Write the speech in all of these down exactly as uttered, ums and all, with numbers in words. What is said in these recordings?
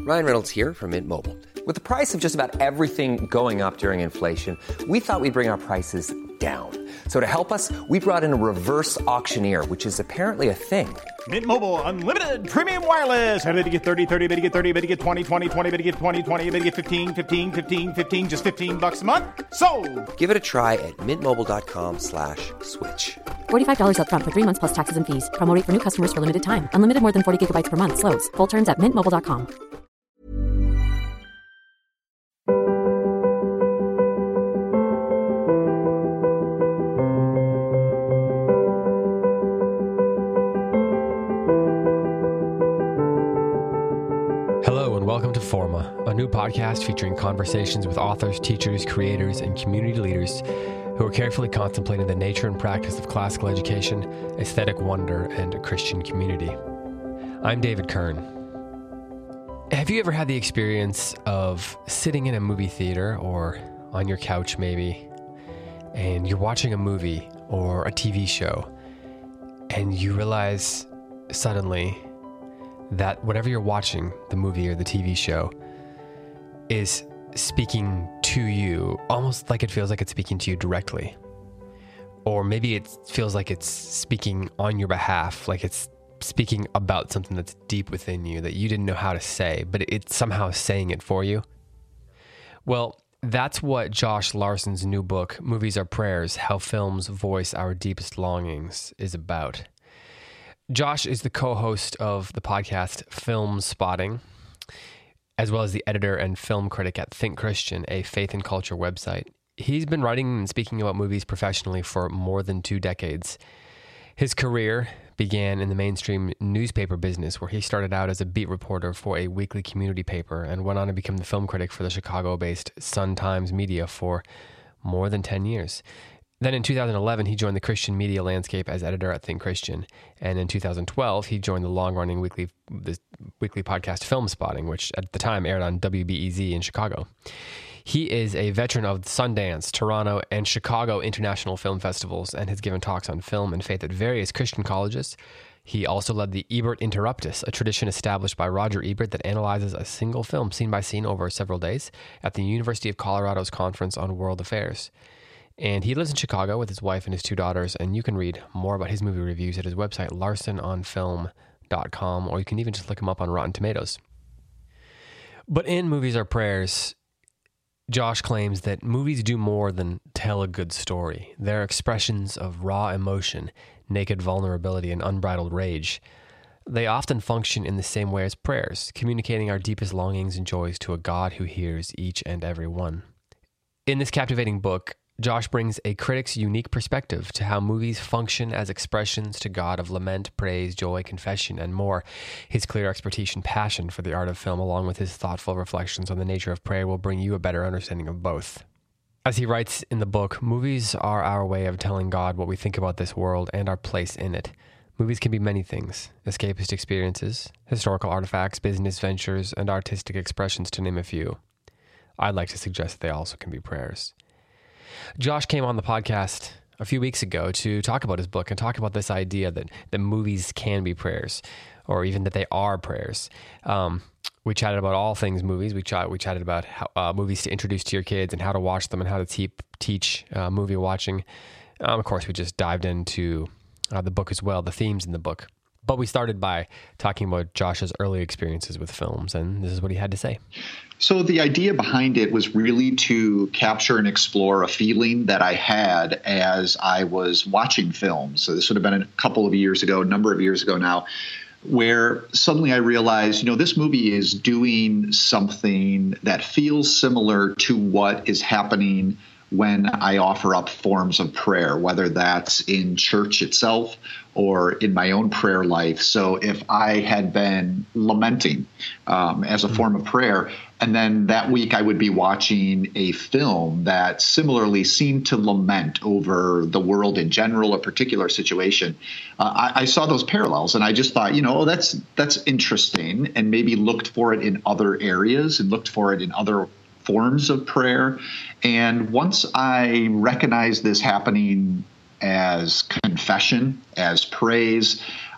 Ryan Reynolds here from Mint Mobile. With the price of just about everything going up during inflation, we thought we'd bring our prices down. So to help us, we brought in a reverse auctioneer, which is apparently a thing. Mint Mobile Unlimited Premium Wireless. How to get thirty, thirty, how to get thirty, how to get twenty, twenty, twenty, how to get twenty, twenty, how to get fifteen, fifteen, fifteen, fifteen, just fifteen bucks a month? Sold! Give it a try at mintmobile.com slash switch. forty-five dollars up front for three months plus taxes and fees. Promo rate for new customers for limited time. Unlimited more than forty gigabytes per month. Slows full terms at mint mobile dot com. Hello and welcome to Forma, a new podcast featuring conversations with authors, teachers, creators, and community leaders who are carefully contemplating the nature and practice of classical education, aesthetic wonder, and Christian community. I'm David Kern. Have you ever had the experience of sitting in a movie theater or on your couch maybe, and you're watching a movie or a T V show, and you realize suddenly that whatever you're watching, the movie or the T V show, is speaking to you, almost like it feels like it's speaking to you directly. Or maybe it feels like it's speaking on your behalf, like it's speaking about something that's deep within you that you didn't know how to say, but it's somehow saying it for you. Well, that's what Josh Larson's new book, Movies Are Prayers: How Films Voice Our Deepest Longings, is about. Josh is the co-host of the podcast Film Spotting, as well as the editor and film critic at Think Christian, a faith and culture website. He's been writing and speaking about movies professionally for more than two decades. His career began in the mainstream newspaper business, where he started out as a beat reporter for a weekly community paper and went on to become the film critic for the Chicago-based Sun-Times Media for more than ten years. Then in two thousand eleven, he joined the Christian media landscape as editor at Think Christian. And in two thousand twelve, he joined the long-running weekly the weekly podcast Film Spotting, which at the time aired on W B E Z in Chicago. He is a veteran of Sundance, Toronto, and Chicago International Film Festivals and has given talks on film and faith at various Christian colleges. He also led the Ebert Interruptus, a tradition established by Roger Ebert that analyzes a single film scene by scene over several days at the University of Colorado's Conference on World Affairs. And he lives in Chicago with his wife and his two daughters, and you can read more about his movie reviews at his website, larson on film dot com, or you can even just look him up on Rotten Tomatoes. But in Movies Are Prayers, Josh claims that movies do more than tell a good story. They're expressions of raw emotion, naked vulnerability, and unbridled rage. They often function in the same way as prayers, communicating our deepest longings and joys to a God who hears each and every one. In this captivating book, Josh brings a critic's unique perspective to how movies function as expressions to God of lament, praise, joy, confession, and more. His clear expertise and passion for the art of film, along with his thoughtful reflections on the nature of prayer, will bring you a better understanding of both. As he writes in the book, movies are our way of telling God what we think about this world and our place in it. Movies can be many things: escapist experiences, historical artifacts, business ventures, and artistic expressions, to name a few. I'd like to suggest they also can be prayers. Josh came on the podcast a few weeks ago to talk about his book and talk about this idea that, that movies can be prayers, or even that they are prayers. Um, we chatted about all things movies. We, ch- we chatted about how, uh, movies to introduce to your kids and how to watch them and how to te- teach uh, movie watching. Um, of course, we just dived into uh, the book as well, the themes in the book. But we started by talking about Josh's early experiences with films, and this is what he had to say. So the idea behind it was really to capture and explore a feeling that I had as I was watching films. So this would have been a couple of years ago, a number of years ago now, where suddenly I realized, you know, this movie is doing something that feels similar to what is happening when I offer up forms of prayer, whether that's in church itself or in my own prayer life. So if I had been lamenting um, as a form of prayer, and then that week I would be watching a film that similarly seemed to lament over the world in general, a particular situation, uh, I, I saw those parallels, and I just thought, you know, oh, that's that's interesting, and maybe looked for it in other areas and looked for it in other forms of prayer. And once I recognized this happening as confession, as praise,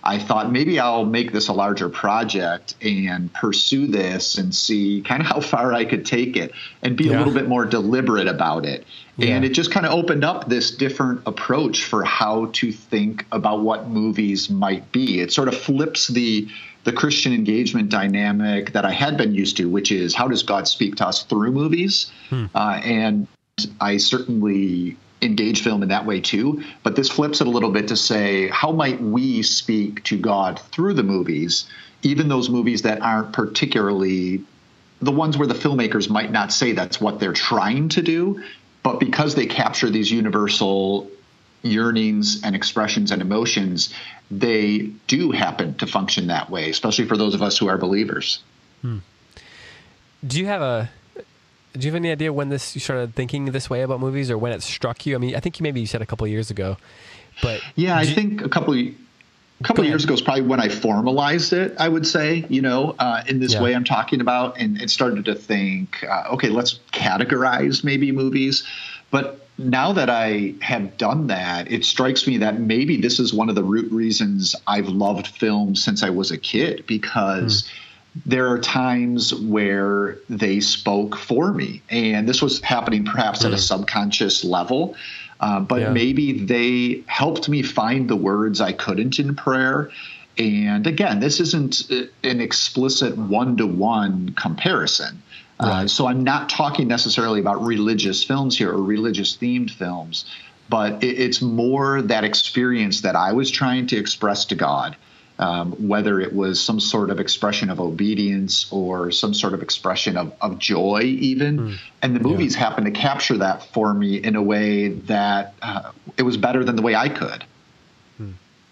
I thought maybe I'll make this a larger project and pursue this and see kind of how far I could take it and be yeah. a little bit more deliberate about it. Yeah. And it just kind of opened up this different approach for how to think about what movies might be. It sort of flips the the Christian engagement dynamic that I had been used to, which is how does God speak to us through movies? Hmm. Uh, and I certainly engage film in that way too, but this flips it a little bit to say, how might we speak to God through the movies, even those movies that aren't particularly the ones where the filmmakers might not say that's what they're trying to do, but because they capture these universal yearnings and expressions and emotions, they do happen to function that way, especially for those of us who are believers. Hmm. Do you have a Do you have any idea when this you started thinking this way about movies, or when it struck you? I mean, I think you maybe you said a couple of years ago, but yeah, I you, think a couple of, a couple of years ago is probably when I formalized it. I would say, you know, uh, in this yeah. way I'm talking about, and, and started to think, uh, okay, let's categorize maybe movies. But now that I have done that, it strikes me that maybe this is one of the root reasons I've loved film since I was a kid, because mm. there are times where they spoke for me, and this was happening perhaps mm. at a subconscious level, uh, but yeah. maybe they helped me find the words I couldn't in prayer. And again, this isn't an explicit one-to-one comparison. Right. Uh, so I'm not talking necessarily about religious films here or religious themed films, but it, it's more that experience that I was trying to express to God. Um, whether it was some sort of expression of obedience or some sort of expression of, of joy even. Mm. And the movies yeah. happened to capture that for me in a way that uh, it was better than the way I could. Mm.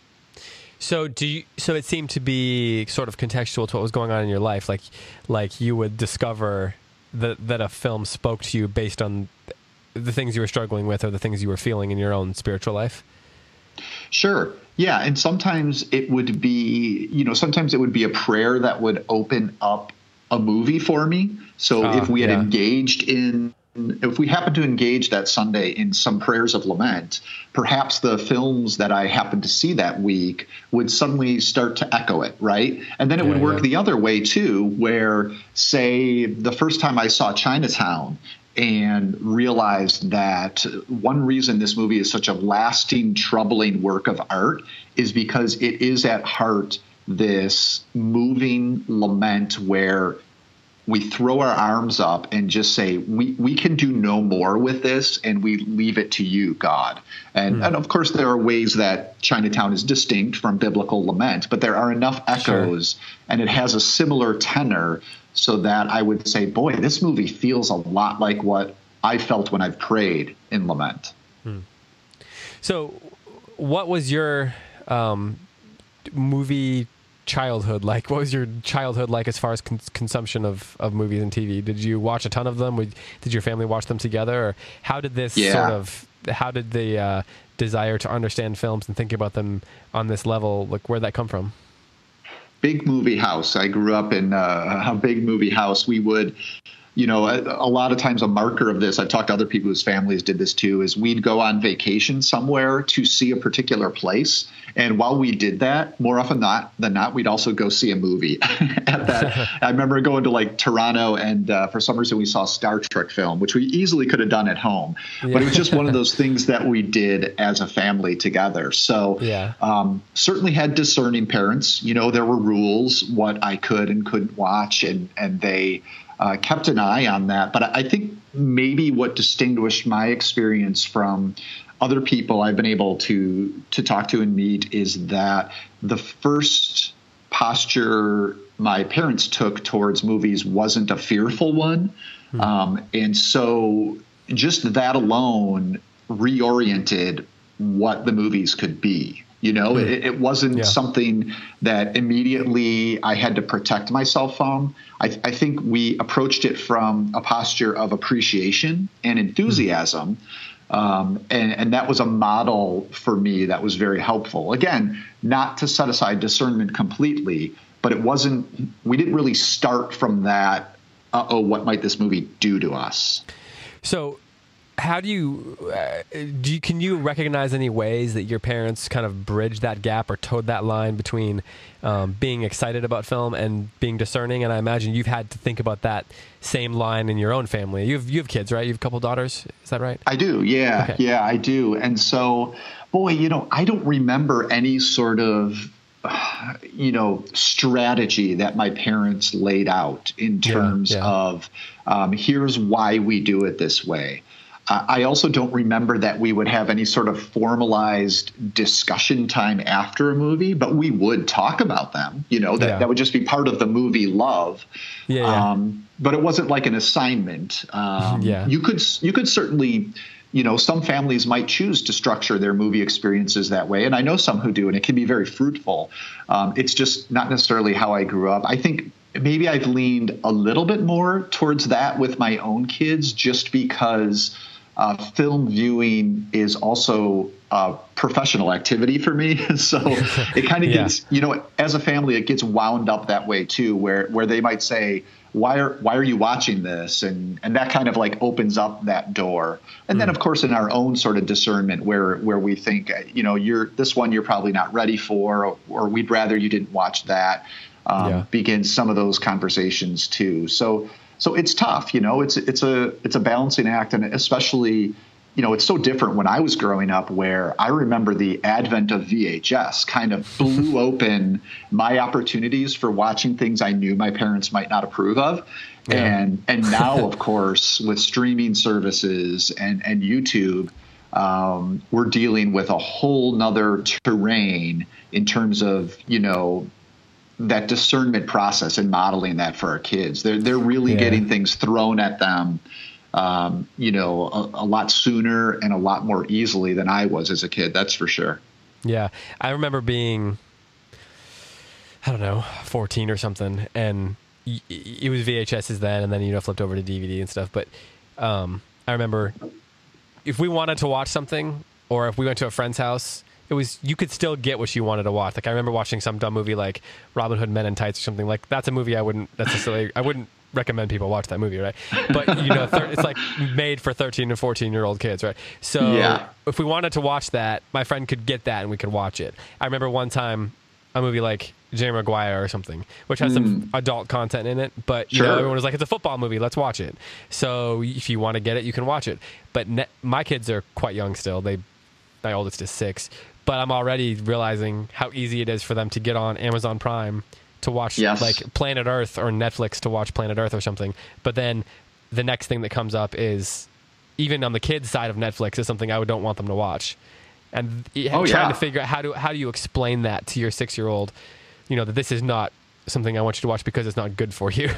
So do you, so it seemed to be sort of contextual to what was going on in your life. Like, like you would discover that, that a film spoke to you based on the things you were struggling with or the things you were feeling in your own spiritual life. Sure. Yeah. And sometimes it would be, you know, sometimes it would be a prayer that would open up a movie for me. So uh, if we had yeah. engaged in, if we happened to engage that Sunday in some prayers of lament, perhaps the films that I happened to see that week would suddenly start to echo it, right? And then it yeah, would work yeah. the other way too, where, say, the first time I saw Chinatown and realized that one reason this movie is such a lasting, troubling work of art is because it is at heart this moving lament where we throw our arms up and just say, we, we can do no more with this, and we leave it to you, God. And, mm. and of course, there are ways that Chinatown is distinct from biblical lament, but there are enough echoes, sure. and it has a similar tenor so that I would say, boy, this movie feels a lot like what I felt when I've prayed in lament. Mm. So what was your um, movie childhood like? What was your childhood like as far as con- consumption of, of movies and T V? Did you watch a ton of them? Would, did your family watch them together? Or how did this yeah. sort of, how did the uh, desire to understand films and think about them on this level, like where'd that come from? Big movie house. I grew up in uh, a big movie house. We would, you know, a, a lot of times a marker of this, I've talked to other people whose families did this too, is we'd go on vacation somewhere to see a particular place. And while we did that, more often not than not, we'd also go see a movie. At that, I remember going to like Toronto, and uh, for some reason we saw a Star Trek film, which we easily could have done at home. Yeah. But it was just one of those things that we did as a family together. So yeah. um, certainly had discerning parents. You know, there were rules, what I could and couldn't watch, and, and they uh, kept an eye on that. But I think maybe what distinguished my experience from other people I've been able to to talk to and meet is that the first posture my parents took towards movies wasn't a fearful one. Hmm. Um, and so just that alone reoriented what the movies could be. You know, hmm. it, it wasn't yeah. something that immediately I had to protect myself from. I, I think we approached it from a posture of appreciation and enthusiasm. Hmm. Um, and, and that was a model for me that was very helpful. Again, not to set aside discernment completely, but it wasn't, we didn't really start from that, uh-oh, what might this movie do to us? So how do you, uh, do you, can you recognize any ways that your parents kind of bridged that gap or towed that line between um, being excited about film and being discerning? And I imagine you've had to think about that same line in your own family. You have, you have kids, right? You have a couple daughters. Is that right? I do. Yeah. Okay. Yeah, I do. And so, boy, you know, I don't remember any sort of, you know, strategy that my parents laid out in terms yeah, yeah. of um, here's why we do it this way. Uh, I also don't remember that we would have any sort of formalized discussion time after a movie, but we would talk about them. You know, that, yeah. that would just be part of the movie love. Yeah, yeah. Um, but it wasn't like an assignment. Um, yeah. You could you could certainly, you know, some families might choose to structure their movie experiences that way. And I know some who do, and it can be very fruitful. Um, it's just not necessarily how I grew up. I think maybe I've leaned a little bit more towards that with my own kids just because Uh, film viewing is also a professional activity for me. So it kind of yeah. gets, you know, as a family, it gets wound up that way too, where, where they might say, why are, why are you watching this? And, and that kind of like opens up that door. And mm. then of course in our own sort of discernment where, where we think, you know, you're this one, you're probably not ready for, or, or we'd rather you didn't watch that, um, yeah. begins some of those conversations too. So, So it's tough, you know, it's, it's a, it's a balancing act. And especially, you know, it's so different when I was growing up where I remember the advent of V H S kind of blew open my opportunities for watching things I knew my parents might not approve of. Yeah. And, and now of course, with streaming services and, and YouTube, um, we're dealing with a whole nother terrain in terms of, you know, that discernment process and modeling that for our kids. They're, they're really yeah. getting things thrown at them, um, you know, a, a lot sooner and a lot more easily than I was as a kid. That's for sure. Yeah. I remember being, I don't know, fourteen or something. And y- it was V H S's then, and then, you know, flipped over to D V D and stuff. But um, I remember if we wanted to watch something or if we went to a friend's house, it was, you could still get what you wanted to watch. Like I remember watching some dumb movie like Robin Hood Men in Tights or something. Like that's a movie I wouldn't necessarily, I wouldn't recommend people watch that movie, right? But you know, thir- it's like made for thirteen and fourteen year old kids, right? So yeah. if we wanted to watch that, my friend could get that and we could watch it. I remember one time a movie like Jerry Maguire or something, which has mm. some adult content in it, but you sure. know, everyone was like, it's a football movie, let's watch it. So if you want to get it, you can watch it. But ne- my kids are quite young still. They, my oldest is six. But I'm already realizing how easy it is for them to get on Amazon Prime to watch yes. like Planet Earth or Netflix to watch Planet Earth or something. But then the next thing that comes up is, even on the kids' side of Netflix, is something I don't want them to watch. And oh, trying yeah. to figure out how do how do you explain that to your six-year-old, you know, that this is not something I want you to watch because it's not good for you.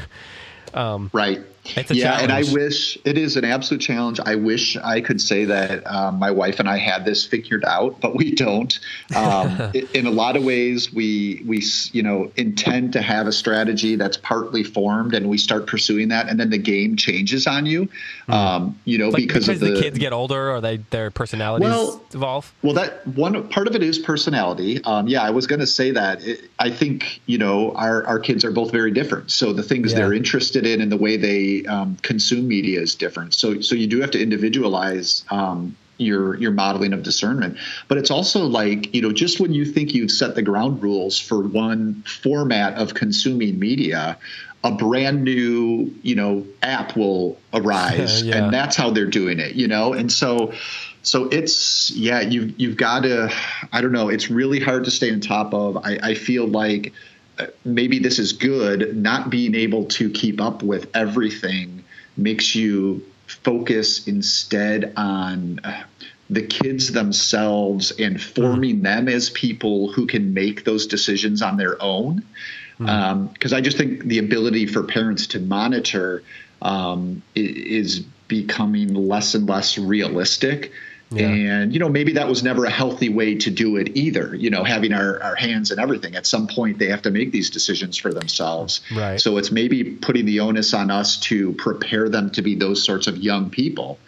Um, right. It's a yeah. challenge. And I wish it is an absolute challenge. I wish I could say that um, my wife and I had this figured out, but we don't. Um, in a lot of ways, we, we, you know, intend to have a strategy that's partly formed and we start pursuing that. And then the game changes on you, mm. um, you know, like because, because of the, the kids get older or they, their personalities well, evolve. Well, that one part of it is personality. Um, yeah, I was going to say that. It, I think, you know, our, our kids are both very different. So the things yeah. they're interested in and the way they um, consume media is different. So, so you do have to individualize um, your your modeling of discernment. But it's also like, you know, just when you think you've set the ground rules for one format of consuming media, a brand new, you know, app will arise, yeah. and that's how they're doing it, you know. And so, so it's yeah, you've you've got to, I don't know, it's really hard to stay on top of. I, I feel like maybe this is good. Not being able to keep up with everything makes you focus instead on the kids themselves and forming mm. them as people who can make those decisions on their own. Mm. Um, because I just think the ability for parents to monitor um, is becoming less and less realistic. Yeah. And, you know, maybe that was never a healthy way to do it either, you know, having our, our hands in everything. At some point, they have to make these decisions for themselves. Right. So it's maybe putting the onus on us to prepare them to be those sorts of young people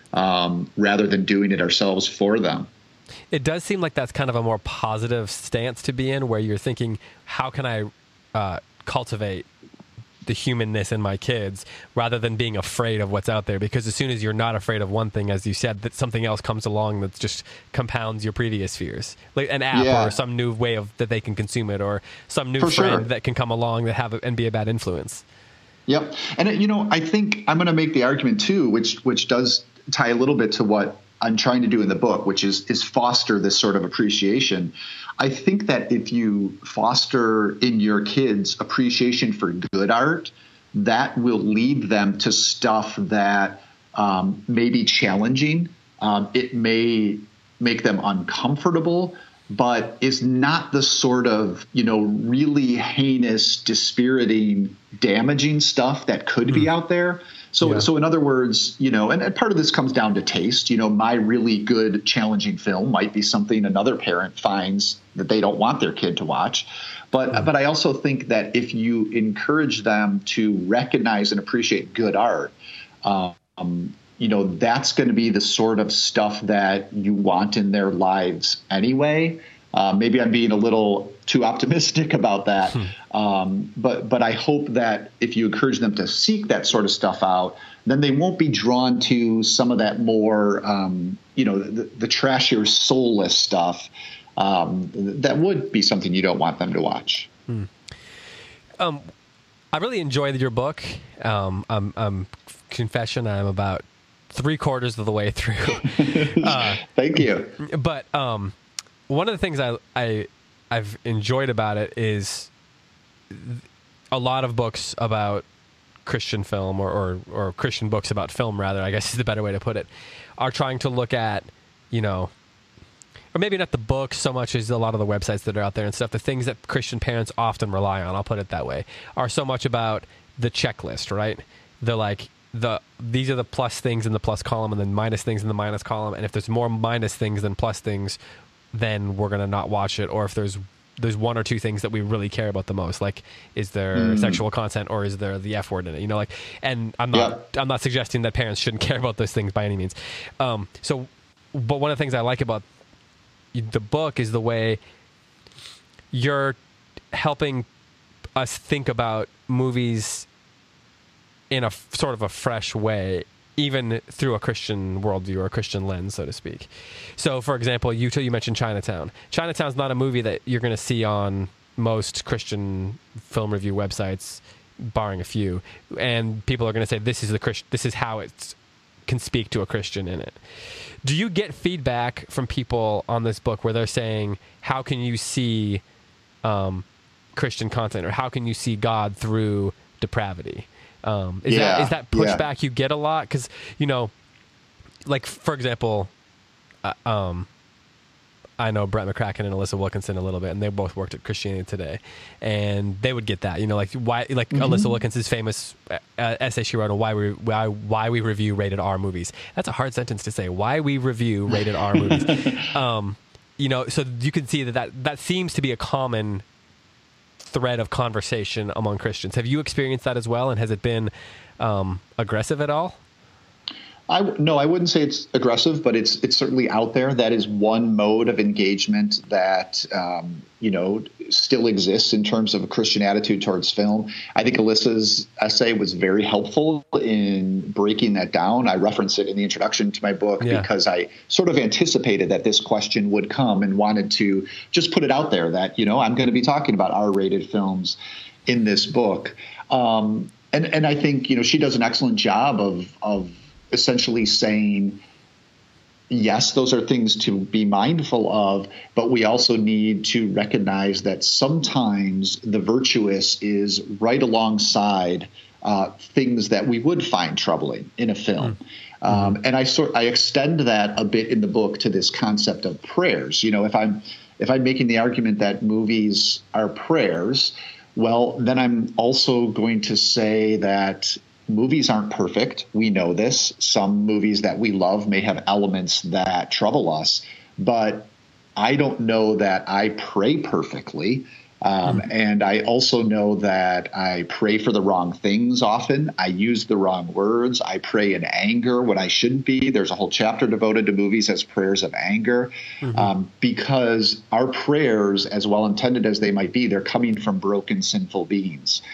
um, rather than doing it ourselves for them. It does seem like that's kind of a more positive stance to be in, where you're thinking, how can I uh, cultivate the humanness in my kids, rather than being afraid of what's out there. Because as soon as you're not afraid of one thing, as you said, that something else comes along that just compounds your previous fears, like an app yeah. or some new way of that they can consume it, or some new For friend sure. that can come along that have a, and be a bad influence. Yep. And, you know, I think I'm going to make the argument, too, which which does tie a little bit to what I'm trying to do in the book, which is is foster this sort of appreciation. I think that if you foster in your kids appreciation for good art, that will lead them to stuff that um, may be challenging. Um, it may make them uncomfortable, but is not the sort of, you know, really heinous, dispiriting, damaging stuff that could mm. be out there. So, yeah. so in other words, you know, and, and part of this comes down to taste. You know, my really good, challenging film might be something another parent finds that they don't want their kid to watch. But mm. but I also think that if you encourage them to recognize and appreciate good art, um, you know, that's going to be the sort of stuff that you want in their lives anyway. Uh, maybe I'm being a little too optimistic about that. Hmm. Um, but but I hope that if you encourage them to seek that sort of stuff out, then they won't be drawn to some of that more, um, you know, the, the trashier, soulless stuff. Um, that would be something you don't want them to watch. Hmm. Um, I really enjoyed your book. Um, I'm, I'm confession, I'm about three quarters of the way through. uh, Thank you. But um, one of the things I, I, I've enjoyed about it is a lot of books about Christian film or, or, or Christian books about film, rather, I guess is the better way to put it, are trying to look at, you know, or maybe not the books so much as a lot of the websites that are out there and stuff, the things that Christian parents often rely on, I'll put it that way, are so much about the checklist, right? The like, the these are the plus things in the plus column and then minus things in the minus column. And if there's more minus things than plus things, then we're going to not watch it. Or if there's there's one or two things that we really care about the most, like is there mm. sexual content or is there the F word in it? You know, like, and I'm not yeah. I'm not suggesting that parents shouldn't care about those things by any means. Um, so, but one of the things I like about the book is the way you're helping us think about movies in a f- sort of a fresh way, even through a Christian worldview or a Christian lens, so to speak. So, for example, you you mentioned Chinatown. Chinatown's not a movie that you're going to see on most Christian film review websites, barring a few. And people are going to say this is the Christ- this is how it can speak to a Christian in it. Do you get feedback from people on this book where they're saying, "How can you see um, Christian content, or how can you see God through depravity?" Um, is yeah, that is that pushback yeah. you get a lot? Because, you know, like, for example, uh, um, I know Brett McCracken and Alyssa Wilkinson a little bit, and they both worked at Christianity Today, and they would get that, you know, like why, like mm-hmm. Alyssa Wilkinson's famous uh, essay she wrote on why we why why we review rated R movies. That's a hard sentence to say. Why we review rated R movies. Um, you know, so you can see that, that that seems to be a common thread of conversation among Christians. Have you experienced that as well, and has it been um, aggressive at all? I, no, I wouldn't say it's aggressive, but it's it's certainly out there. That is one mode of engagement that um, you know still exists in terms of a Christian attitude towards film. I think Alyssa's essay was very helpful in breaking that down. I reference it in the introduction to my book yeah. because I sort of anticipated that this question would come and wanted to just put it out there that, you know, I'm going to be talking about R-rated films in this book. Um, and and I think, you know, she does an excellent job of of essentially saying, yes, those are things to be mindful of, but we also need to recognize that sometimes the virtuous is right alongside uh, things that we would find troubling in a film. Mm-hmm. Um, and I sort I extend that a bit in the book to this concept of prayers. You know, if I'm if I'm making the argument that movies are prayers, well, then I'm also going to say that movies aren't perfect. We know this. Some movies that we love may have elements that trouble us, but I don't know that I pray perfectly. Um, mm-hmm. And I also know that I pray for the wrong things often. I use the wrong words. I pray in anger when I shouldn't be. There's a whole chapter devoted to movies as prayers of anger, mm-hmm. um, because our prayers, as well intended as they might be, they're coming from broken, sinful beings.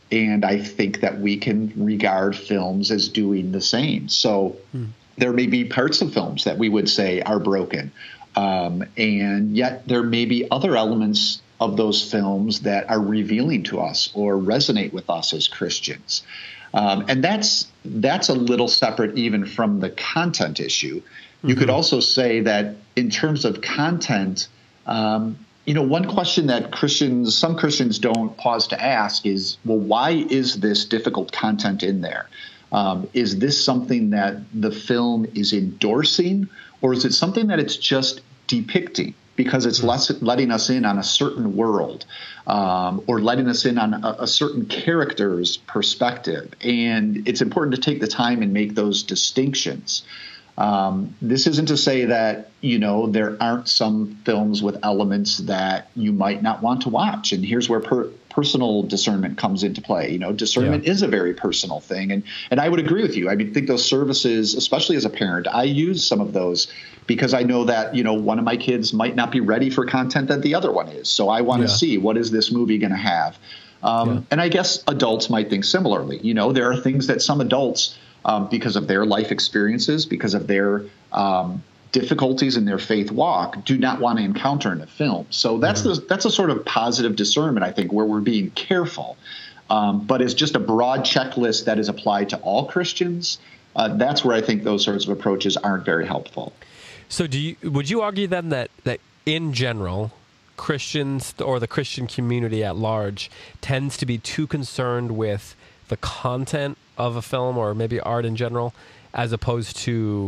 And I think that we can regard films as doing the same. So hmm. there may be parts of films that we would say are broken. Um, and yet there may be other elements of those films that are revealing to us or resonate with us as Christians. Um, and that's that's a little separate even from the content issue. You mm-hmm. could also say that in terms of content, um, you know, one question that Christians, some Christians don't pause to ask is, well, why is this difficult content in there? Um, is this something that the film is endorsing, or is it something that it's just depicting because it's less, letting us in on a certain world um, or letting us in on a, a certain character's perspective? And it's important to take the time and make those distinctions. Um, this isn't to say that, you know, there aren't some films with elements that you might not want to watch. And here's where per- personal discernment comes into play. You know, discernment yeah. is a very personal thing. And, and I would agree with you. I mean, I think those services, especially as a parent, I use some of those because I know that, you know, one of my kids might not be ready for content that the other one is. So I want to yeah. see, what is this movie going to have? Um, yeah. And I guess adults might think similarly. You know, there are things that some adults, Um, because of their life experiences, because of their um, difficulties in their faith walk, do not want to encounter in a film. So that's mm-hmm. the, that's a sort of positive discernment, I think, where we're being careful. Um, but it's just a broad checklist that is applied to all Christians. Uh, that's where I think those sorts of approaches aren't very helpful. So do you, would you argue then that, that in general, Christians or the Christian community at large tends to be too concerned with the content of a film or maybe art in general, as opposed to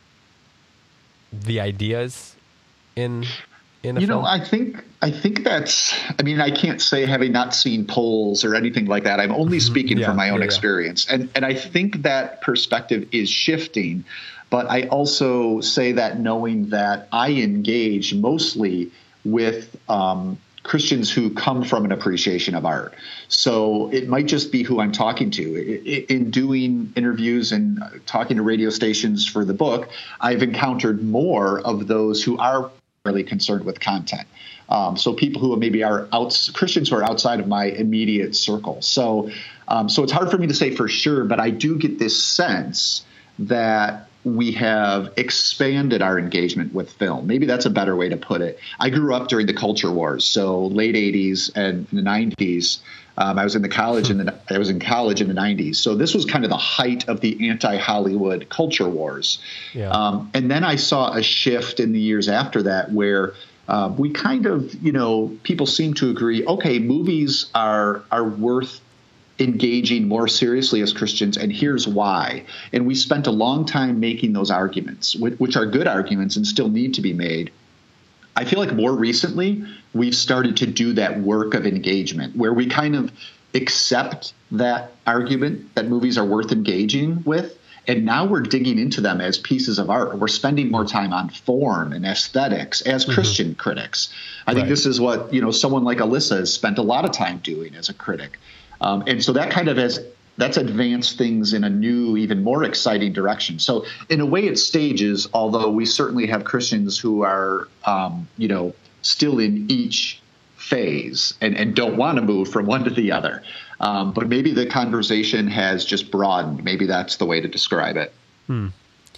the ideas in in a you film? know, I think I think that's. I mean, I can't say having not seen polls or anything like that. I'm only speaking yeah, from my own yeah, experience, yeah. and and I think that perspective is shifting. But I also say that knowing that I engage mostly with Um, Christians who come from an appreciation of art. So it might just be who I'm talking to. In doing interviews and talking to radio stations for the book, I've encountered more of those who are really concerned with content. Um, so people who maybe are out, Christians who are outside of my immediate circle. So, um, so it's hard for me to say for sure, but I do get this sense that we have expanded our engagement with film. Maybe that's a better way to put it. I grew up during the culture wars, so late eighties and the nineties. Um, I was in the college in the I was in college in the nineties. So this was kind of the height of the anti-Hollywood culture wars. Yeah. Um, and then I saw a shift in the years after that where uh, we kind of, you know, people seem to agree, okay, movies are are worth engaging more seriously as Christians, and here's why. And we spent a long time making those arguments, which are good arguments and still need to be made. I feel like more recently, we've started to do that work of engagement where we kind of accept that argument that movies are worth engaging with. And now we're digging into them as pieces of art. We're spending more time on form and aesthetics as mm-hmm. Christian critics. I right. think this is what, you know, someone like Alyssa has spent a lot of time doing as a critic. Um, and so that kind of has that's advanced things in a new, even more exciting direction. So in a way, it's stages, although we certainly have Christians who are, um, you know, still in each phase and, and don't want to move from one to the other. Um, but maybe the conversation has just broadened. Maybe that's the way to describe it. Hmm.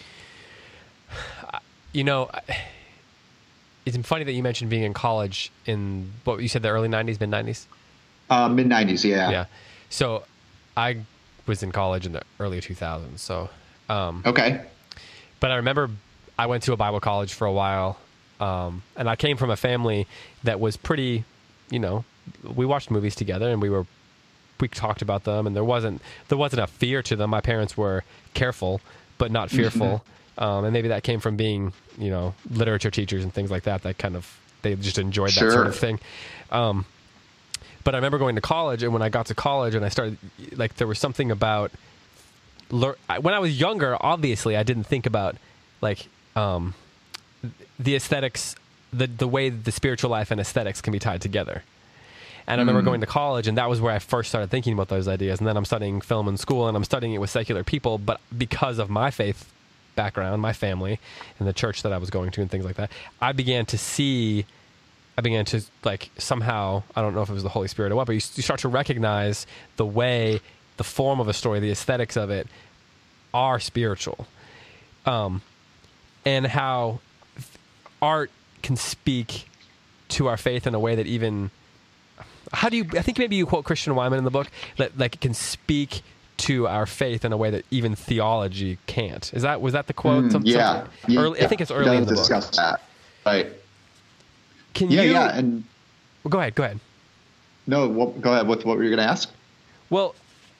You know, it's funny that you mentioned being in college in, what you said, the early nineties, mid nineties? Uh, mid nineties, yeah. Yeah. So I was in college in the early two thousands. So, um, okay. But I remember I went to a Bible college for a while. Um, and I came from a family that was pretty, you know, we watched movies together and we were, we talked about them, and there wasn't, there wasn't a fear to them. My parents were careful, but not fearful. Mm-hmm. Um, and maybe that came from being, you know, literature teachers and things like that, that kind of, they just enjoyed that sure. sort of thing. Um, But I remember going to college, and when I got to college and I started, like, there was something about, when I was younger, obviously, I didn't think about, like, um, the aesthetics, the the way the spiritual life and aesthetics can be tied together. And I remember mm. going to college, and that was where I first started thinking about those ideas. And then I'm studying film in school, and I'm studying it with secular people. But because of my faith background, my family, and the church that I was going to and things like that, I began to see I began to like somehow, I don't know if it was the Holy Spirit or what, but you, you start to recognize the way, the form of a story, the aesthetics of it are spiritual. Um, and how art can speak to our faith in a way that even, how do you, I think maybe you quote Christian Wiman in the book, that like it can speak to our faith in a way that even theology can't. Is that, was that the quote? Mm, Some, yeah. yeah. Early, I think it's early in the discuss book. That. Right. Can yeah, you? Yeah, and well, go ahead. Go ahead. No, what, go ahead. What, what were you going to ask? Well,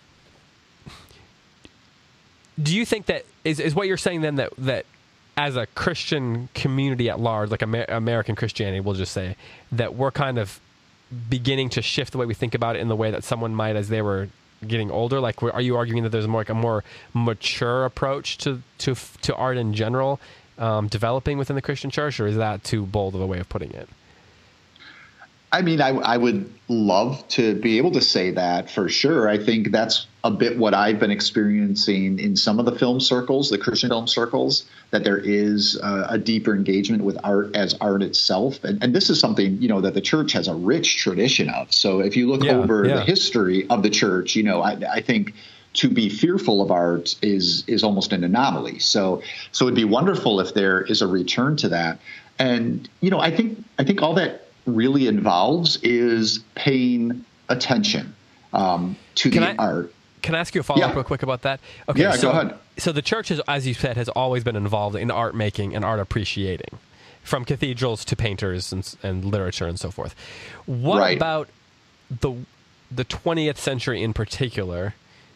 do you think that is is what you're saying then that that as a Christian community at large, like Amer- American Christianity, we'll just say that we're kind of beginning to shift the way we think about it in the way that someone might as they were getting older? Like, are you arguing that there's more like a more mature approach to to to art in general um, developing within the Christian church, or is that too bold of a way of putting it? I mean, I, I would love to be able to say that for sure. I think that's a bit what I've been experiencing in some of the film circles, the Christian film circles, that there is uh, a deeper engagement with art as art itself. And, and this is something, you know, that the church has a rich tradition of. So if you look yeah, over yeah. the history of the church, you know, I, I think to be fearful of art is is almost an anomaly. So so it'd be wonderful if there is a return to that. And, you know, I think I think all that really involves is paying attention um, to Can the I, art. Can I ask you a follow-up Yeah. real quick about that? Okay, Yeah, so, go ahead. So the church, has, as you said, has always been involved in art making and art appreciating, from cathedrals to painters and, and literature and so forth. What Right. about the the twentieth century in particular,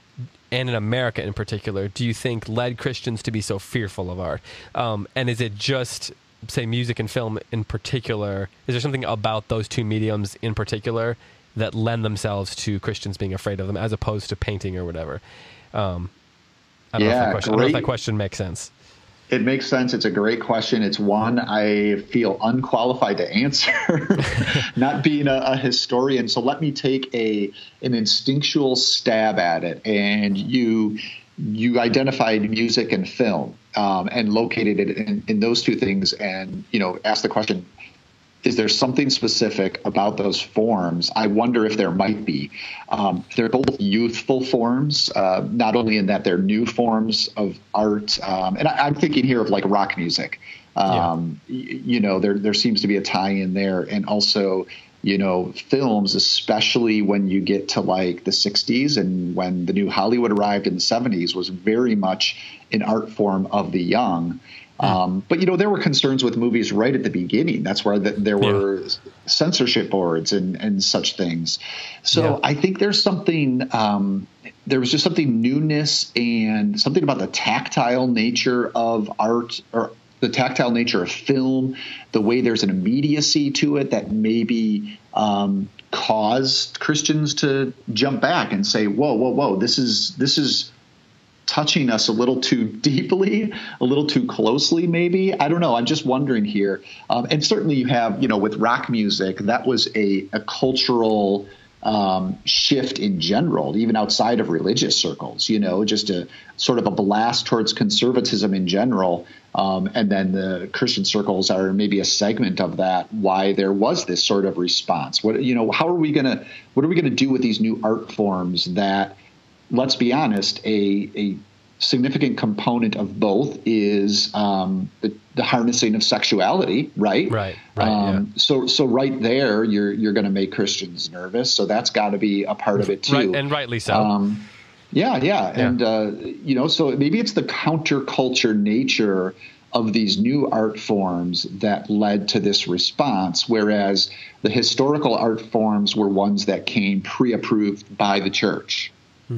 and in America in particular, do you think led Christians to be so fearful of art? Um, and is it just, say, music and film in particular? Is there something about those two mediums in particular that lend themselves to Christians being afraid of them, as opposed to painting or whatever? Um, I, don't know if Yeah, that question, I don't know if great. that question makes sense. It makes sense. It's a great question. It's one I feel unqualified to answer, not being a, a historian. So let me take a an instinctual stab at it. And you you identified music and film um, and located it in, in those two things, and you know asked the question: is there something specific about those forms? I wonder if there might be. Um, they're both youthful forms, uh, not only in that they're new forms of art, um, and I, I'm thinking here of like rock music. Um, yeah. y- you know, there there seems to be a tie-in there, and also, you know, films, especially when you get to like the sixties and when the new Hollywood arrived in the seventies, was very much an art form of the young. Um, but, you know, there were concerns with movies right at the beginning. That's where the, there were yeah. censorship boards and, and such things. So yeah. I think there's something um, there was just something newness and something about the tactile nature of art, or the tactile nature of film, the way there's an immediacy to it that maybe um, caused Christians to jump back and say, whoa, whoa, whoa, this is this is. touching us a little too deeply, a little too closely, maybe. I don't know. I'm just wondering here. Um, and certainly you have, you know, with rock music, that was a, a cultural um, shift in general, even outside of religious circles, you know, just a sort of a blast towards conservatism in general. Um, and then the Christian circles are maybe a segment of that, why there was this sort of response. What, you know, how are we going to, what are we going to do with these new art forms that, let's be honest, a, a significant component of both is um, the, the harnessing of sexuality, right? Right, right. Um, yeah. So, so right there, you're you're going to make Christians nervous. So that's got to be a part of it too, right, and rightly so. Um, yeah, yeah, yeah, and uh, you know, so maybe it's the counterculture nature of these new art forms that led to this response, whereas the historical art forms were ones that came pre-approved by the church. Hmm.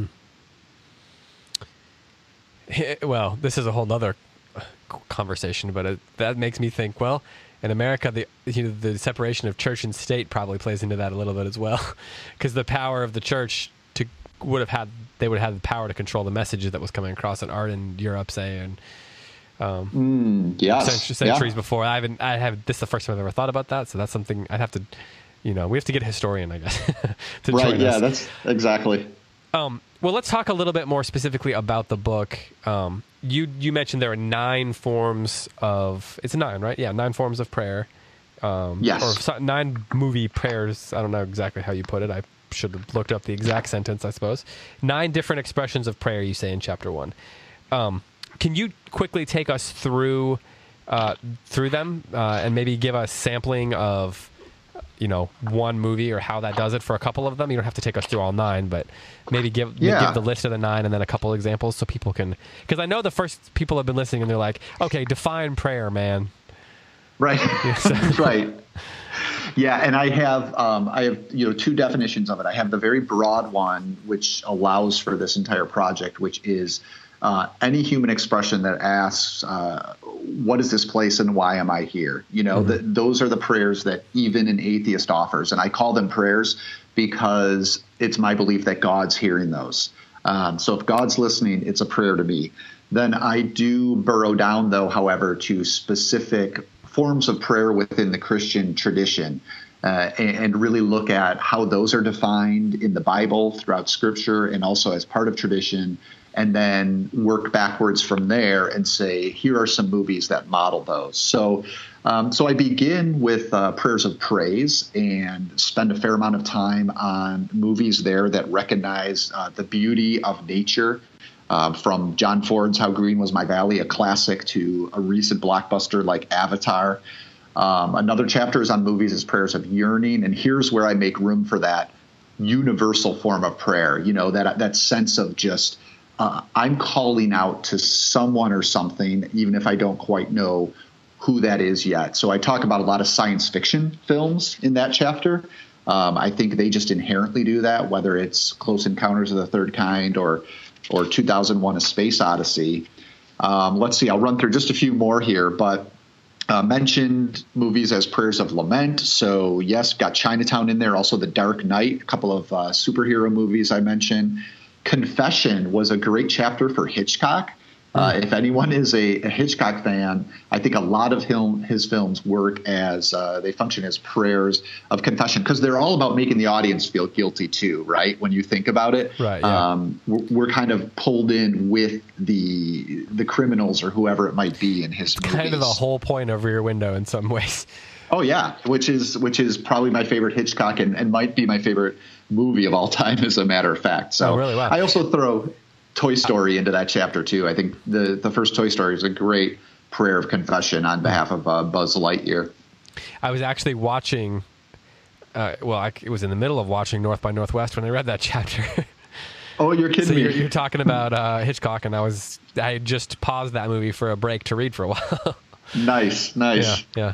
Well, this is a whole other conversation, but it, that makes me think, well, in America, the you know, the separation of church and state probably plays into that a little bit as well, because the power of the church to would have had they would have had the power to control the messages that was coming across in art in Europe, say, and um, mm, yes. cent- centuries yeah. before. I haven't, I have this is the first time I've ever thought about that, so that's something I'd have to, you know, we have to get a historian, I guess, to right? join Yeah, us. that's exactly. Um, well, let's talk a little bit more specifically about the book. Um, you you mentioned there are nine forms of, it's nine, right? Yeah, nine forms of prayer. Um, yes. Or so, nine movie prayers. I don't know exactly how you put it. I should have looked up the exact sentence, I suppose. Nine different expressions of prayer, you say in chapter one. Um, can you quickly take us through uh, through them uh, and maybe give us sampling of, you know, one movie or how that does it for a couple of them? You don't have to take us through all nine, but maybe give yeah. give the list of the nine and then a couple examples so people can... Because I know the first people have been listening and they're like, okay, define prayer, man. Right. Right. Yeah, and I have um, I have you know two definitions of it. I have the very broad one, which allows for this entire project, which is uh, any human expression that asks, uh, "What is this place and why am I here?" You know, mm-hmm. the, those are the prayers that even an atheist offers, and I call them prayers because it's my belief that God's hearing those. Um, so if God's listening, it's a prayer to me. Then I do burrow down, though, however, to specific forms of prayer within the Christian tradition, uh, and, and really look at how those are defined in the Bible throughout Scripture and also as part of tradition, and then work backwards from there and say, here are some movies that model those. So, um, so I begin with uh, prayers of praise and spend a fair amount of time on movies there that recognize uh, the beauty of nature. Uh, from John Ford's How Green Was My Valley, a classic, to a recent blockbuster like Avatar. Um, another chapter is on movies as prayers of yearning, and here's where I make room for that universal form of prayer, you know, that that sense of just uh, I'm calling out to someone or something, even if I don't quite know who that is yet. So I talk about a lot of science fiction films in that chapter. Um, I think they just inherently do that, whether it's Close Encounters of the Third Kind or or two thousand one: A Space Odyssey. Um, let's see, I'll run through just a few more here, but uh, mentioned movies as prayers of lament. So yes, got Chinatown in there, also The Dark Knight, a couple of uh, superhero movies I mentioned. Confession was a great chapter for Hitchcock. Uh, if anyone is a, a Hitchcock fan, I think a lot of him, his films work as uh, they function as prayers of confession, because they're all about making the audience feel guilty too, right? When you think about it, right, yeah. um, we're, we're kind of pulled in with the the criminals or whoever it might be in his movies. Kind of the whole point of Rear Window in some ways. Oh yeah, which is which is probably my favorite Hitchcock and, and might be my favorite movie of all time, as a matter of fact. So oh, really? Wow. I also throw Toy Story into that chapter too. I think the the first Toy Story is a great prayer of confession on behalf of uh, Buzz Lightyear. I was actually watching, uh, well, I, it was in the middle of watching North by Northwest when I read that chapter. Oh, you're kidding so me. You're, you're talking about uh, Hitchcock, and I was I had just paused that movie for a break to read for a while. Nice, nice. Yeah,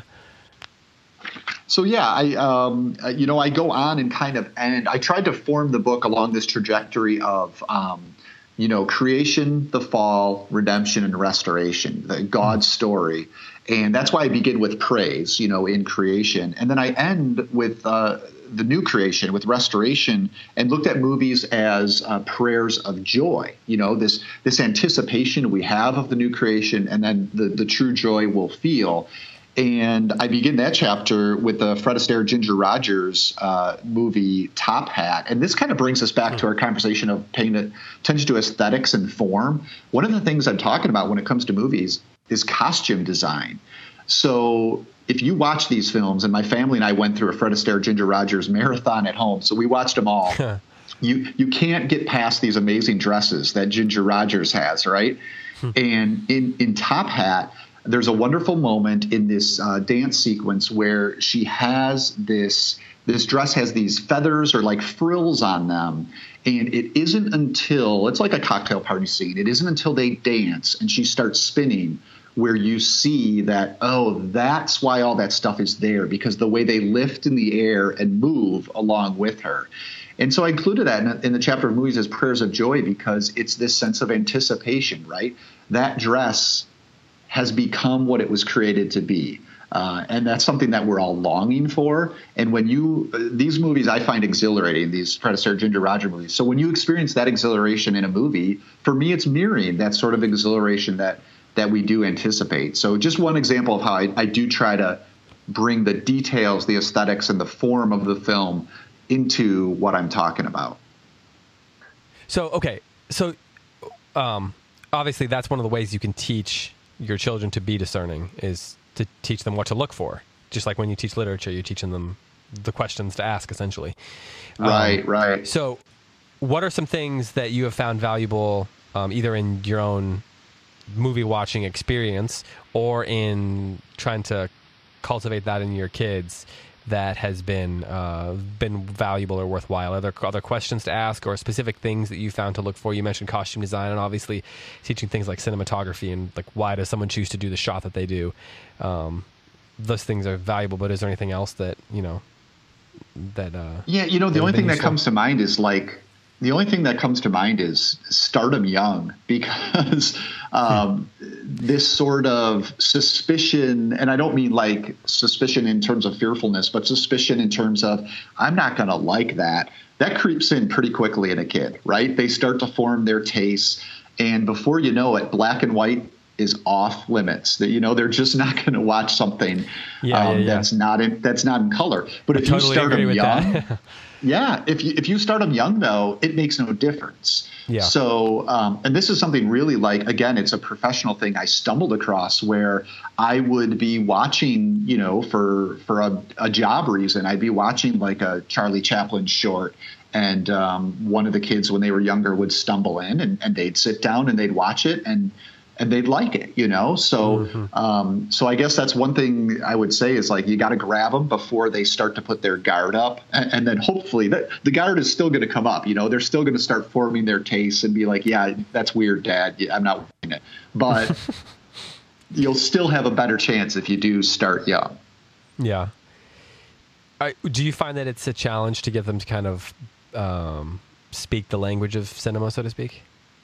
yeah. So yeah, I um, you know I go on and kind of end. I tried to form the book along this trajectory of um, you know, creation, the fall, redemption, and restoration, the God's story. And that's why I begin with praise, you know, in creation. And then I end with uh, the new creation, with restoration, and looked at movies as uh, prayers of joy, you know, this this anticipation we have of the new creation, and then the, the true joy we'll feel. And I begin that chapter with the Fred Astaire, Ginger Rogers uh, movie Top Hat. And this kind of brings us back to our conversation of paying attention to aesthetics and form. One of the things I'm talking about when it comes to movies is costume design. So if you watch these films, and my family and I went through a Fred Astaire, Ginger Rogers marathon at home, so we watched them all. you you can't get past these amazing dresses that Ginger Rogers has, right? And in, in Top Hat, there's a wonderful moment in this uh, dance sequence where she has this this dress has these feathers or like frills on them. And it isn't until it's like a cocktail party scene. It isn't until they dance and she starts spinning where you see that, oh, that's why all that stuff is there, because the way they lift in the air and move along with her. And so I included that in, in the chapter of movies as prayers of joy, because it's this sense of anticipation, right? That dress has become what it was created to be. Uh, and that's something that we're all longing for. And when you – these movies I find exhilarating, these Fred Astaire, Ginger Rogers movies. So when you experience that exhilaration in a movie, for me it's mirroring that sort of exhilaration that that we do anticipate. So just one example of how I, I do try to bring the details, the aesthetics, and the form of the film into what I'm talking about. So, okay. So um, obviously that's one of the ways you can teach – your children to be discerning, is to teach them what to look for, just like when you teach literature, you're teaching them the questions to ask, essentially. Right, um, right. So what are some things that you have found valuable, um, either in your own movie watching experience or in trying to cultivate that in your kids, that has been uh, been valuable or worthwhile? Are there other questions to ask or specific things that you found to look for? You mentioned costume design and obviously teaching things like cinematography and like why does someone choose to do the shot that they do? Um, those things are valuable, but is there anything else that, you know, that... Uh, yeah, you know, the only thing useful? that comes to mind is like, the only thing that comes to mind is start them young, because um, this sort of suspicion, and I don't mean like suspicion in terms of fearfulness, but suspicion in terms of I'm not going to like that, that creeps in pretty quickly in a kid, right? They start to form their tastes, and before you know it, black and white is off limits. That, you know, they're just not going to watch something yeah, um, yeah, yeah. that's not in that's not in color. But I if totally you start them young. Yeah, if you if you start them young, though, it makes no difference. Yeah. So, um, and this is something really like, again, it's a professional thing I stumbled across where I would be watching, you know, for for a, a job reason, I'd be watching like a Charlie Chaplin short. And um, one of the kids, when they were younger, would stumble in and, and they'd sit down and they'd watch it and and they'd like it, you know? So, mm-hmm. um, so I guess that's one thing I would say is like, you got to grab them before they start to put their guard up. And, and then hopefully that, the guard is still going to come up, you know, they're still going to start forming their tastes and be like, yeah, that's weird, Dad. I'm not watching it. But you'll still have a better chance if you do start young. Yeah. I, do you find that it's a challenge to get them to kind of um, speak the language of cinema, so to speak?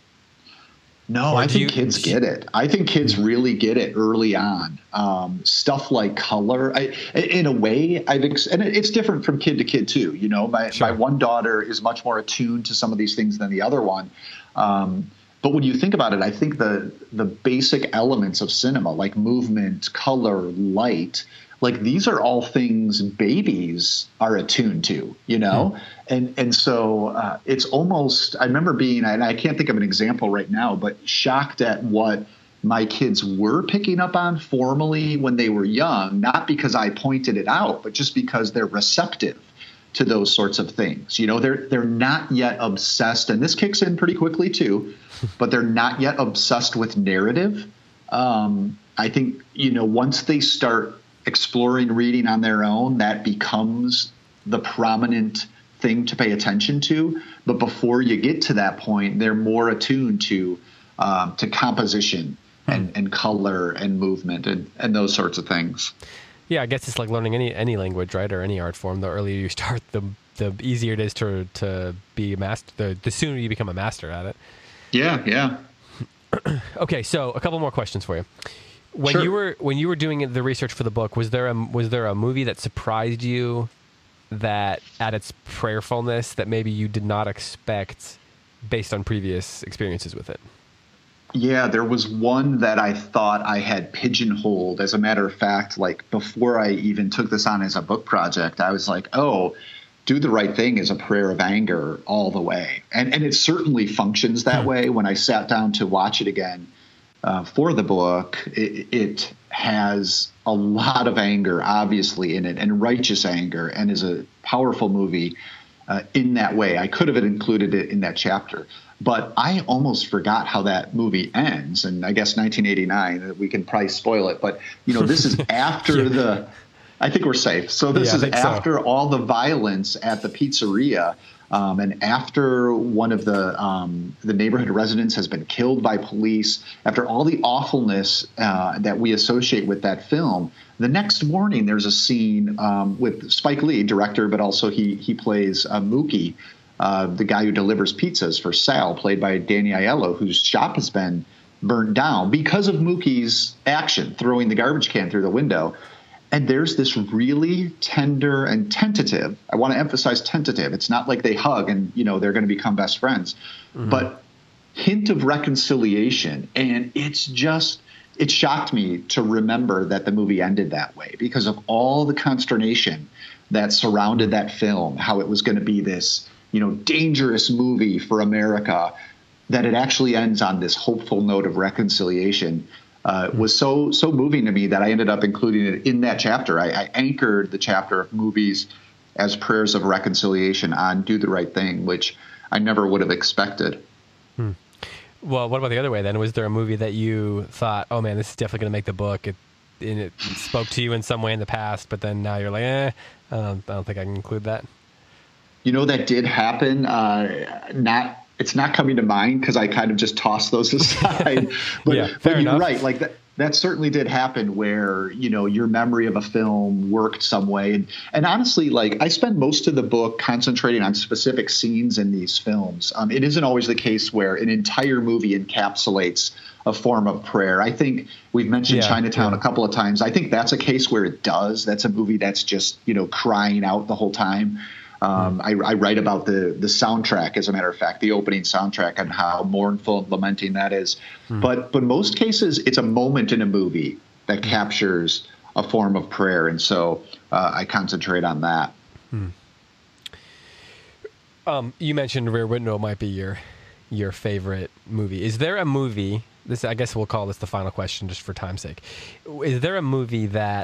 No, or I think you, kids get it. I think kids really get it early on. Um, stuff like color, I, in a way, I've ex- and it's different from kid to kid too. You know, my sure. my one daughter is much more attuned to some of these things than the other one. Um, but when you think about it, I think the the basic elements of cinema, like movement, color, light, like these are all things babies are attuned to, you know? Mm. And and so uh, it's almost, I remember being, and I can't think of an example right now, but shocked at what my kids were picking up on formally when they were young, not because I pointed it out, but just because they're receptive to those sorts of things. You know, they're they're not yet obsessed, and this kicks in pretty quickly too, but they're not yet obsessed with narrative. Um, I think, you know, once they start exploring reading on their own, that becomes the prominent thing to pay attention to. But before you get to that point, they're more attuned to um, to composition and, and color and movement and, and those sorts of things. Yeah, I guess it's like learning any any language, right, or any art form. The earlier you start, the the easier it is to to be a master. The, the sooner you become a master at it. Yeah, yeah. Okay, so a couple more questions for you. When sure. you were when you were doing the research for the book, was there a was there a movie that surprised you, that at its prayerfulness, that maybe you did not expect based on previous experiences with it? Yeah, there was one that I thought I had pigeonholed. As a matter of fact, like before I even took this on as a book project, I was like, oh, Do the Right Thing is a prayer of anger all the way. And and it certainly functions that way. When I sat down to watch it again uh, for the book, it, it has a lot of anger, obviously, in it, and righteous anger, and is a powerful movie uh, in that way. I could have included it in that chapter. But I almost forgot how that movie ends. And I guess nineteen eighty-nine, we can probably spoil it. But, you know, this is after yeah. the – I think we're safe. So this yeah, is after so. all the violence at the pizzeria, um, and after one of the um, the neighborhood residents has been killed by police, after all the awfulness uh, that we associate with that film. The next morning there's a scene um, with Spike Lee, director, but also he, he plays uh, Mookie, Uh, the guy who delivers pizzas for Sal, played by Danny Aiello, whose shop has been burnt down because of Mookie's action, throwing the garbage can through the window. And there's this really tender and tentative, I want to emphasize tentative. It's not like they hug and, you know, they're going to become best friends, mm-hmm. but hint of reconciliation. And it's just, it shocked me to remember that the movie ended that way because of all the consternation that surrounded that film, how it was going to be this, you know, dangerous movie for America, that it actually ends on this hopeful note of reconciliation. uh, was so so moving to me that I ended up including it in that chapter. I, I anchored the chapter of movies as prayers of reconciliation on Do the Right Thing, which I never would have expected. Hmm. Well, what about the other way then? Was there a movie that you thought, oh man, this is definitely going to make the book, it, and it spoke to you in some way in the past, but then now you're like, eh, I don't, I don't think I can include that? You know, that did happen. Uh, not, it's not coming to mind because I kind of just tossed those aside. But, yeah, but you're enough. right. Like that, that certainly did happen where, you know, your memory of a film worked some way. And, and honestly, like I spend most of the book concentrating on specific scenes in these films. Um, it isn't always the case where an entire movie encapsulates a form of prayer. I think we've mentioned yeah, Chinatown yeah. a couple of times. I think that's a case where it does. That's a movie that's just, you know, crying out the whole time. Um, I, I write about the the soundtrack, as a matter of fact, the opening soundtrack, and how mournful and lamenting that is. Mm. But but most cases, it's a moment in a movie that captures a form of prayer, and so uh, I concentrate on that. Hmm. Um, you mentioned Rear Window might be your your favorite movie. Is there a movie? This I guess we'll call this the final question, just for time's sake. Is there a movie that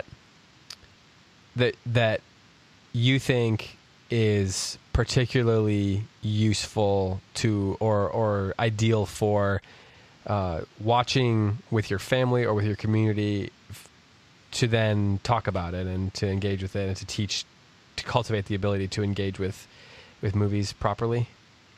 that that you think is particularly useful to or or ideal for uh, watching with your family or with your community f- to then talk about it and to engage with it and to teach, to cultivate the ability to engage with with movies properly?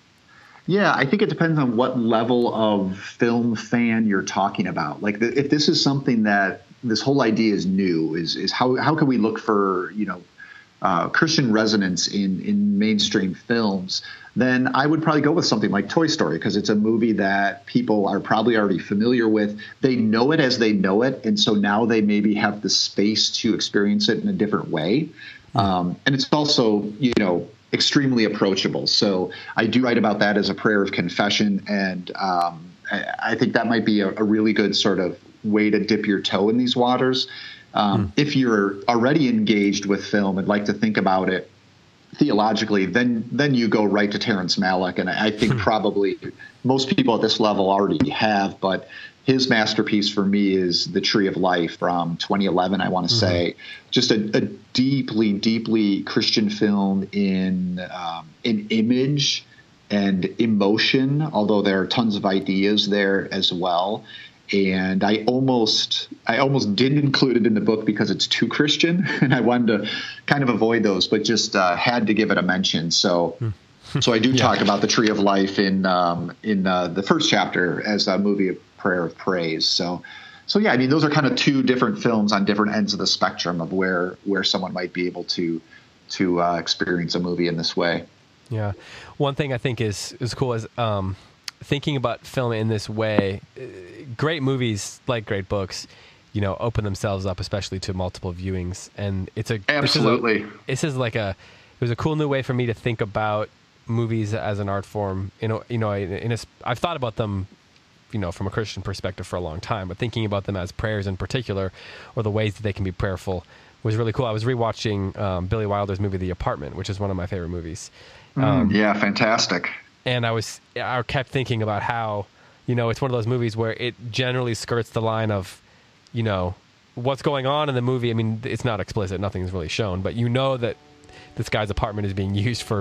Yeah, I think it depends on what level of film fan you're talking about. Like the, if this is something that this whole idea is new, is is how how can we look for, you know, Uh, Christian resonance in, in mainstream films, then I would probably go with something like Toy Story, because it's a movie that people are probably already familiar with. They know it as they know it, and so now they maybe have the space to experience it in a different way. Um, and it's also, you know, extremely approachable. So I do write about that as a prayer of confession, and um, I, I think that might be a, a really good sort of way to dip your toe in these waters. Um, mm. If you're already engaged with film and like to think about it theologically, then then you go right to Terrence Malick. And I, I think probably most people at this level already have, but his masterpiece for me is The Tree of Life from twenty eleven, I want to mm-hmm. say. Just a, a deeply, deeply Christian film in um, in image and emotion, although there are tons of ideas there as well. And I almost, I almost didn't include it in the book because it's too Christian, and I wanted to kind of avoid those, but just uh, had to give it a mention. So, so I do yeah. talk about The Tree of Life in um, in uh, the first chapter as a movie of prayer of praise. So, so yeah, I mean, those are kind of two different films on different ends of the spectrum of where where someone might be able to to uh, experience a movie in this way. Yeah, one thing I think is is cool is. Um, thinking about film in this way, great movies, like great books, you know, open themselves up, especially to multiple viewings. And it's a, absolutely, this is, a, this is like a, it was a cool new way for me to think about movies as an art form. You know, you know, in a, I've thought about them, you know, from a Christian perspective for a long time, but thinking about them as prayers in particular, or the ways that they can be prayerful, was really cool. I was rewatching um, Billy Wilder's movie, The Apartment, which is one of my favorite movies. Um, mm, yeah, fantastic. And I was, I kept thinking about how, you know, it's one of those movies where it generally skirts the line of, you know, what's going on in the movie. I mean, it's not explicit, nothing's really shown, but you know that this guy's apartment is being used for,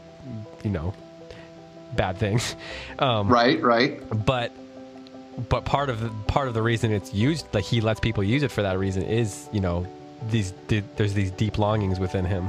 you know, bad things. Um, right, right. But, but part of the, part of the reason it's used, like he lets people use it for that reason, is, you know, these there's these deep longings within him.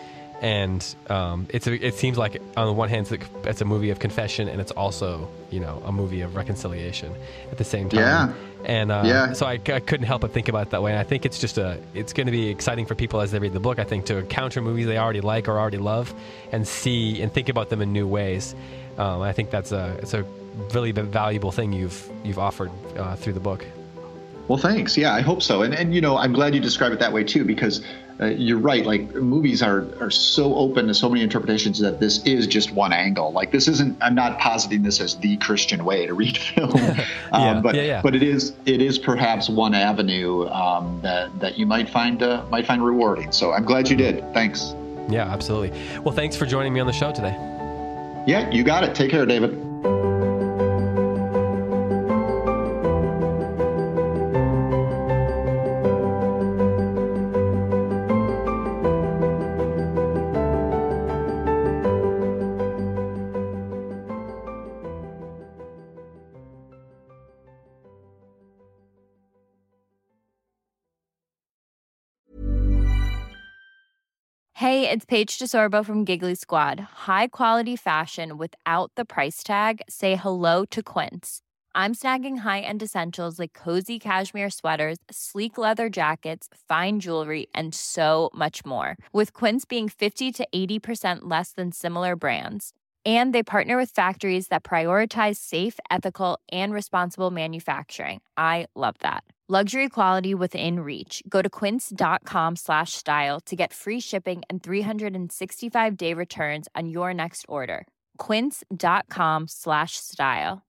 And um, it's a, it seems like on the one hand it's a, it's a movie of confession, and it's also, you know, a movie of reconciliation at the same time. Yeah. And uh, yeah. so I, I couldn't help but think about it that way. And I think it's just a it's going to be exciting for people as they read the book, I think, to encounter movies they already like or already love, and see and think about them in new ways. Um, I think that's a it's a really valuable thing you've you've offered uh, through the book. Well, thanks. Yeah, I hope so. And and you know, I'm glad you describe it that way too, because uh, you're right. Like movies are are so open to so many interpretations that this is just one angle. Like this isn't. I'm not positing this as the Christian way to read film, um, yeah, but yeah, yeah. but it is it is perhaps one avenue um, that that you might find uh, might find rewarding. So I'm glad you did. Thanks. Yeah, absolutely. Well, thanks for joining me on the show today. Yeah, you got it. Take care, David. Hey, it's Paige DeSorbo from Giggly Squad. High quality fashion without the price tag. Say hello to Quince. I'm snagging high-end essentials like cozy cashmere sweaters, sleek leather jackets, fine jewelry, and so much more. With Quince being fifty to eighty percent less than similar brands. And they partner with factories that prioritize safe, ethical, and responsible manufacturing. I love that. Luxury quality within reach. Go to quince.com slash style to get free shipping and three sixty-five day returns on your next order. Quince.com slash style.